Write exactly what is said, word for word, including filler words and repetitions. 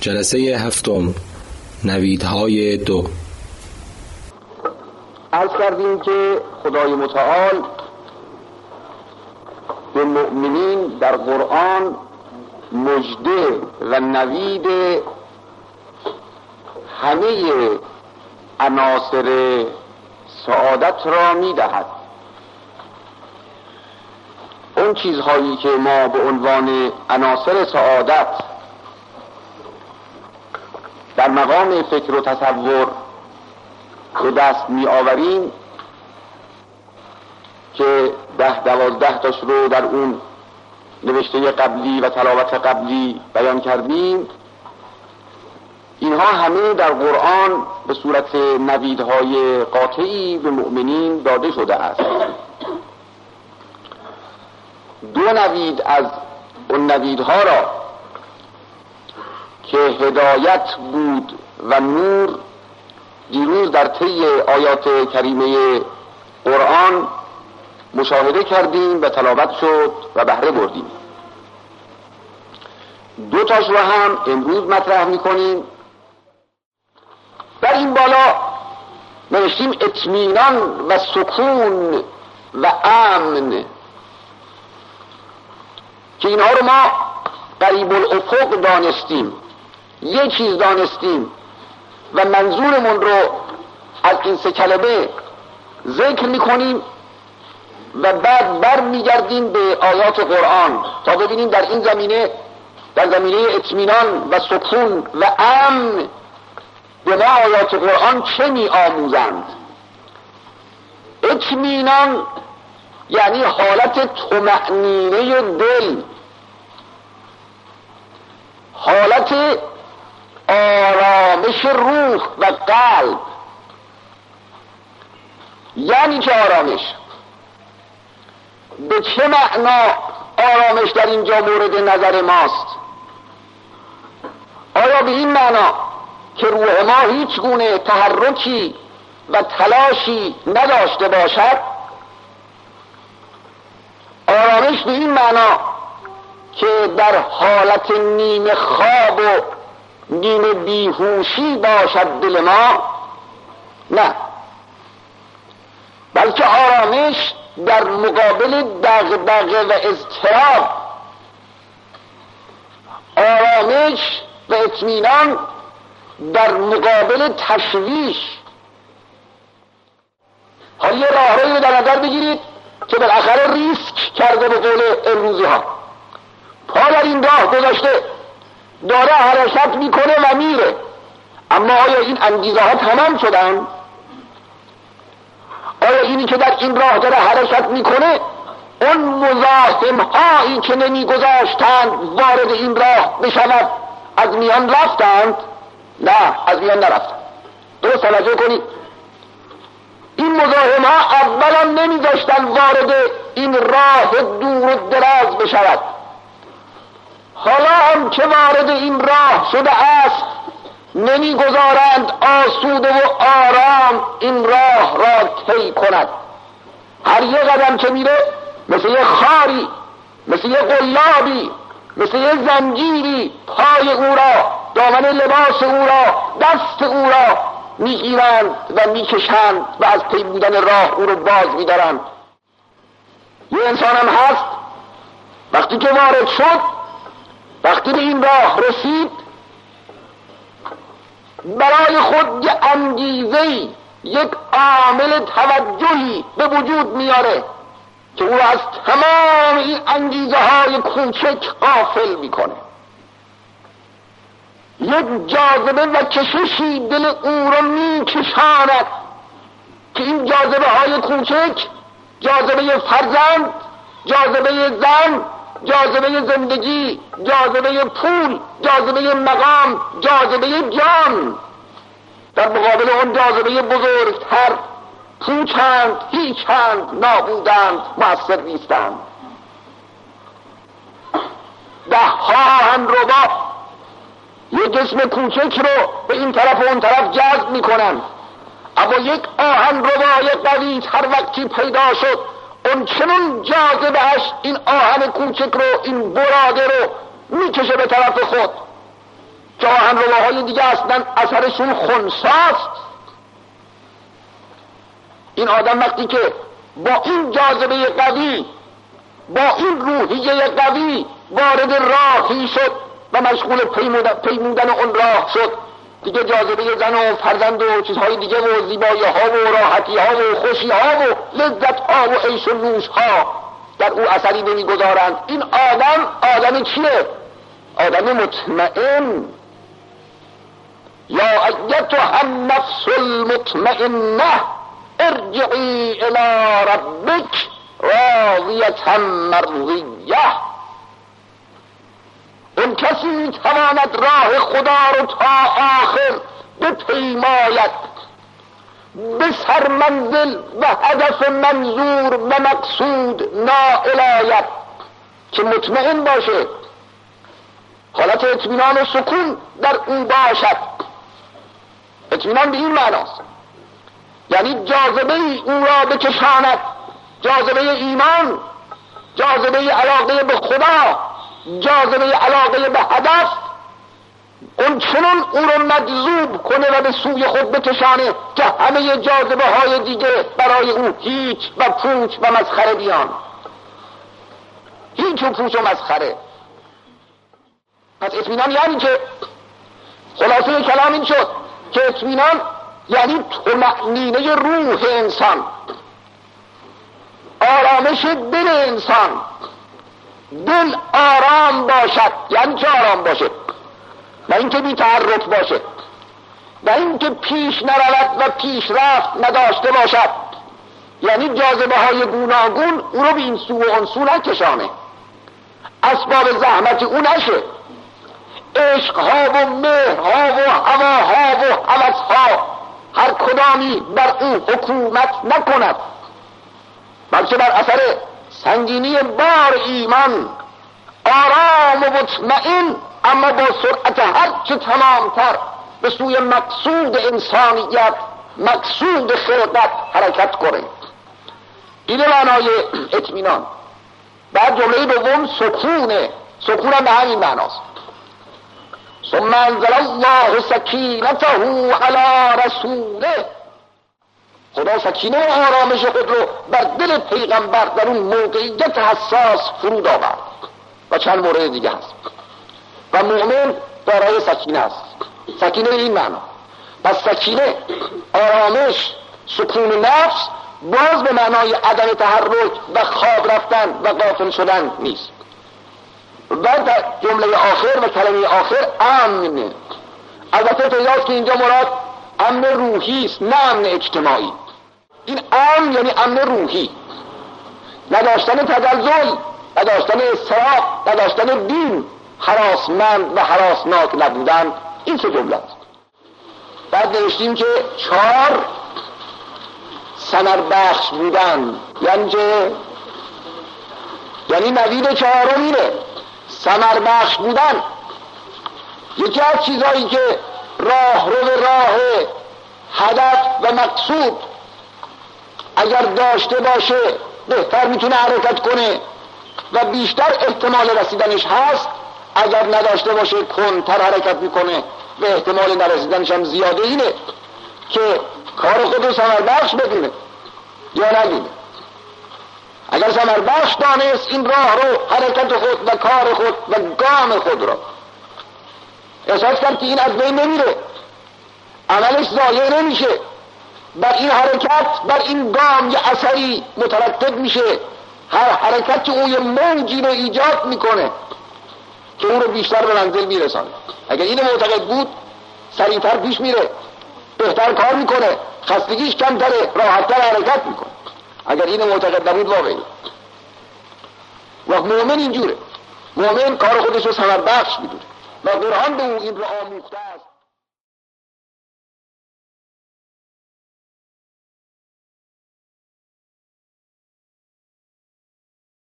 جلسه هفتم، نویدهای دو. عرض کردیم که خدای متعال به مؤمنین در قرآن مژده و نوید همه عناصر سعادت را می‌دهد. اون چیزهایی که ما به عنوان عناصر سعادت در مقام فکر و تصور به دست می آوریم که ده دوازده تاش رو در اون نوشته قبلی و تلاوت قبلی بیان کردیم، اینها همه در قرآن به صورت نویدهای قاطعی به مؤمنین داده شده است. دو نوید از اون نویدها را که هدایت بود و نور دیروز در طی آیات کریمه قرآن مشاهده کردیم و تلاوت شد و بهره بردیم. دو تاش رو هم امروز مطرح میکنیم. در این بالا نوشتیم اطمینان و سکون و امن، که اینها رو ما قریب الافق دانستیم، یه چیز دانستیم و منظورمون رو از این سه کلمه ذکر میکنیم و بعد بر میگردیم به آیات قرآن تا ببینیم در این زمینه، در زمینه اطمینان و سکون و امن، به ما آیات قرآن چه می آموزند. اطمینان یعنی حالت طمأنینه دل، حالت آرامش روح و قلب. یعنی چه آرامش؟ به چه معنا آرامش در اینجا مورد نظر ماست؟ آیا به این معنا که روح ما هیچ گونه تحرکی و تلاشی نداشته باشد؟ آرامش به این معنا که در حالت نیمه خواب و نیمه بیهوشی باشد دل ما؟ نه، بلکه آرامش در مقابل دغدغه و اضطراب، آرامش و اطمینان در مقابل تشویش. حالا یه راهروی رو در نظر بگیرید که بالاخره ریسک کرده، به قول امروزی ها پا در این راه گذاشته، داره حرکت میکنه و میره، اما آیا این انگیزه ها تمام شدن؟ آیا اینی که در این راه داره حرکت میکنه اون مزاحم هایی که نمیگذاشتند وارد این راه بشود از میان رفتند؟ نه، از میان نرفتند. درست توجه کنید، این مزاحم ها اولا نمیذاشتن وارد این راه دور و دراز بشود، حالا هم که وارد این راه شده است نمیگذارند آسوده و آرام این راه را طی کند. هر یک قدم که میره مثل یه خاری، مثل یه قلابی، مثل یه زنجیری پای او را، دامن لباس او را، دست او را میگیرند و میکشند و از طی بودن راه او رو باز میدارند. یه انسان هم هست وقتی که وارد شد، وقتی به این راه رسید، برای خود یه انگیزه‌ای، یک عامل توجهی به وجود میاره که او از تمام این انگیزه های کوچک غافل میکنه. یک جاذبه و کششی دل او رو میکشاند که این جاذبه های کوچک، جاذبه فرزند، جاذبه زن، جاذبه زندگی، جاذبه پول، جاذبه مقام، جاذبه جان، در مقابل اون جاذبه بزرگتر پوچند، هیچند، نابودند، مؤثر نیستند. ده ها هنربا یک جسم کوچک رو به این طرف و اون طرف جذب میکنند، اما یک آهنربای قوی هر وقتی پیدا شد اون چنون جاذبه‌اش این آهن کوچک رو، این براده رو میکشه به طرف خود که آهنرباهای دیگه اصلا اثرشون خنثیست. این آدم وقتی که با این جاذبه قوی، با این روحیه قوی وارد راهی شد و مشغول پیمودن اون راه شد، دیگه جاذبه زن و فرزند و چیزهای دیگه و زیبایی ها و راحتی ها و خوشی ها و لذت ها و عیش و نوش ها در او اثری نمیگذارند. این آدم آدم چیه؟ آدم مطمئن. یا ایتها النفس المطمئنه ارجعی الی ربک راضیة مرضیه. اون کسی میتواند راه خدا رو تا آخر بپیماید، به سرمنزل و هدف منظور و مقصود نائل آید، که مطمئن باشه، حالت اطمینان و سکون در او باشد. اطمینان به این معناست یعنی جاذبه او را بکشاند، جاذبه ایمان، جاذبه علاقه به خدا، جاذبه علاقه به هدف، اون چنون او رو مجذوب کنه و به سوی خود بکشانه که همه جاذبه های دیگه برای او هیچ و پوچ و مسخره بیان. هیچ و پوچ و مسخره. پس اطمینان یعنی که، خلاصه کلام این شد که اطمینان یعنی طمأنینه روح انسان، آرامش دل انسان. دل آرام باشد یعنی چه آرام باشه؟ نه اینکه بی تحرک باشه، نه اینکه پیش نرود و پیشرفت نداشته باشد، یعنی جاذبه های گوناگون او رو به این سو و اون سو نکشانه، اسباب زحمت او نشه، عشقها و مهرها و هواها و هوسها هر کدامی بر او حکومت نکند، بلکه بر اثر سنگینی بار ایمان آرام و مطمئن، اما با سرعت هر چه تمامتر به سوی مقصود انسانیت، مقصود خلقت حرکت کنه. این معنای اطمینان. بعد جمله دوم سکونه. سکون هم به همین معناست. ثم انزل الله سکینته علی رسوله. خدا سکینه و آرامش خود رو بر دل پیغمبر در اون موقعیت حساس فرود آورد. و چند مورد دیگه هست. و مؤمن دارای سکینه است. سکینه این معنا. پس سکینه، آرامش، سکون نفس باز به معنای عدم تحرک و خواب رفتن و غافل شدن نیست. و در جمله آخر و کلمه آخر امن. البته پیداست که اینجا مراد امن روحی است، نه امن اجتماعی. این امن یعنی امن روحی، نداشتن تزلزل، نداشتن اضطراب، نداشتن دین، هراسمند و هراسناک نبودن. این سه جمله است. بعد نوشتیم که چهار ثمر بخش بودن، یعنی که یعنی نوید چهارم اینه، ثمر بخش بودن. یکی از چیزایی که راه رو به راه هدف و مقصود اگر داشته باشه بهتر میتونه حرکت کنه و بیشتر احتمال رسیدنش هست، اگر نداشته باشه کنتر حرکت میکنه و احتمال نرسیدنش هم زیاده. اینه که کار خود رو ثمر بخش بدونه یا ندونه. اگر ثمر بخش دانست این راه رو، حرکت خود و کار خود و گام خود رو، احساس کرد که این از بین نمیره، عملش ضایع نمیشه، بر این حرکت، بر این گام یه اثری مترتب میشه، هر حرکت او یه موجی رو ایجاد میکنه که اون رو بیشتر به منزل میرسانه. اگر این معتقد بود سریعتر پیش میره، بهتر کار میکنه، خستگیش کمتره، راحتتر حرکت میکنه. اگر این معتقد نبود واقعی. وقت مؤمن اینجوره، مؤمن کار خودش رو ثمر بخش میدونه و قرآن به او این رو آموخته است.